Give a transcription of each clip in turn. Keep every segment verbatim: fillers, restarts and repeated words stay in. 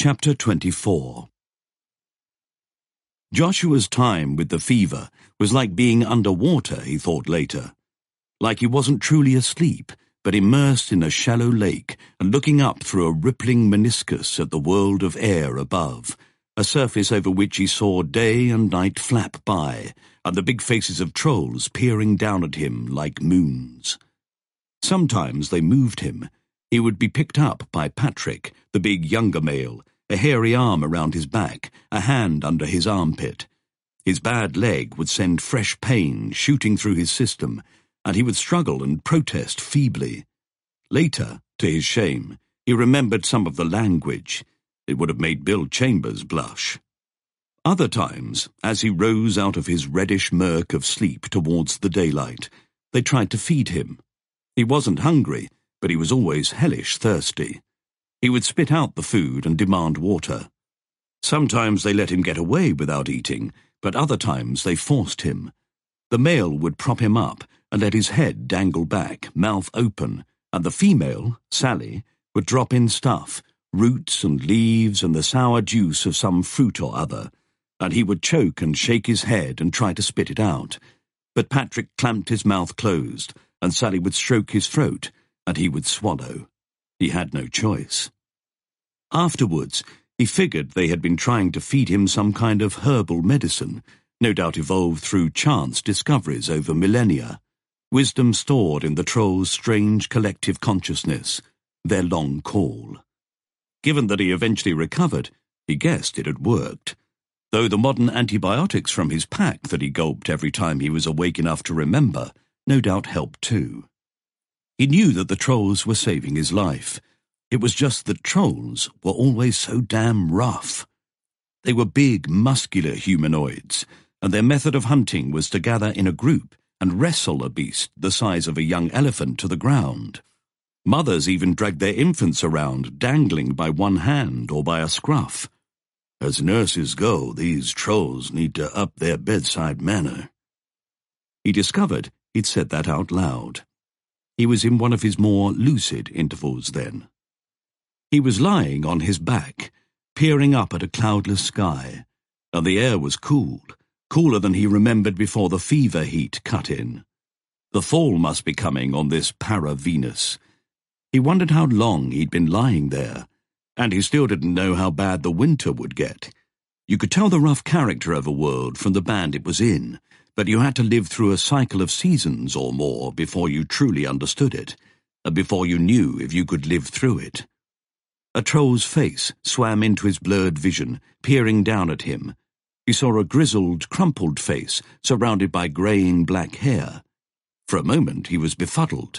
Chapter twenty-four. Joshua's time with the fever was like being underwater, he thought later. Like he wasn't truly asleep, but immersed in a shallow lake and looking up through a rippling meniscus at the world of air above, a surface over which he saw day and night flap by, and the big faces of trolls peering down at him like moons. Sometimes they moved him. He would be picked up by Patrick, the big younger male, a hairy arm around his back, a hand under his armpit. His bad leg would send fresh pain shooting through his system, and he would struggle and protest feebly. Later, to his shame, he remembered some of the language. It would have made Bill Chambers blush. Other times, as he rose out of his reddish murk of sleep towards the daylight, they tried to feed him. He wasn't hungry, but he was always hellish thirsty. He would spit out the food and demand water. Sometimes they let him get away without eating, but other times they forced him. The male would prop him up and let his head dangle back, mouth open, and the female, Sally, would drop in stuff, roots and leaves and the sour juice of some fruit or other, and he would choke and shake his head and try to spit it out. But Patrick clamped his mouth closed, and Sally would stroke his throat, and he would swallow. He had no choice. Afterwards, he figured they had been trying to feed him some kind of herbal medicine, no doubt evolved through chance discoveries over millennia, wisdom stored in the trolls' strange collective consciousness, their long call. Given that he eventually recovered, he guessed it had worked, though the modern antibiotics from his pack that he gulped every time he was awake enough to remember no doubt helped too. He knew that the trolls were saving his life. It was just that trolls were always so damn rough. They were big, muscular humanoids, and their method of hunting was to gather in a group and wrestle a beast the size of a young elephant to the ground. Mothers even dragged their infants around, dangling by one hand or by a scruff. As nurses go, these trolls need to up their bedside manner. He discovered he'd said that out loud. He was in one of his more lucid intervals then. He was lying on his back, peering up at a cloudless sky, and the air was cool, cooler than he remembered before the fever heat cut in. The fall must be coming on this para-Venus. He wondered how long he'd been lying there, and he still didn't know how bad the winter would get. You could tell the rough character of a world from the band it was in, but you had to live through a cycle of seasons or more before you truly understood it, and before you knew if you could live through it. A troll's face swam into his blurred vision, peering down at him. He saw a grizzled, crumpled face surrounded by greying black hair. For a moment he was befuddled.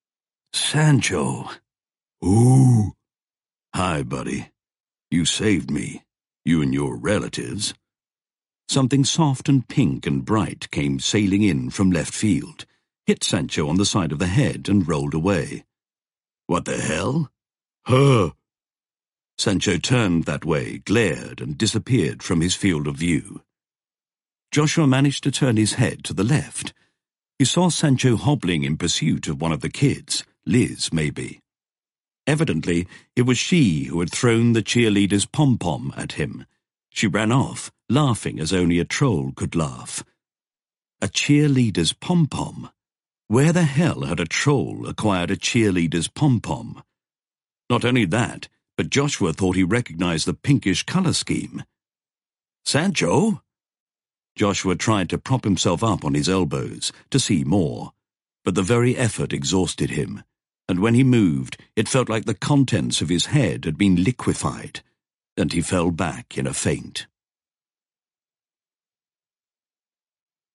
Sancho. Ooh. Hi, buddy. You saved me. You and your relatives. Something soft and pink and bright came sailing in from left field, hit Sancho on the side of the head and rolled away. What the hell? Huh! Sancho turned that way, glared, and disappeared from his field of view. Joshua managed to turn his head to the left. He saw Sancho hobbling in pursuit of one of the kids, Liz, maybe. Evidently, it was she who had thrown the cheerleader's pom-pom at him. She ran off, laughing as only a troll could laugh. A cheerleader's pom-pom? Where the hell had a troll acquired a cheerleader's pom-pom? Not only that, but Joshua thought he recognized the pinkish color scheme. Sancho? Joshua tried to prop himself up on his elbows to see more, but the very effort exhausted him, and when he moved, it felt like the contents of his head had been liquefied, and he fell back in a faint.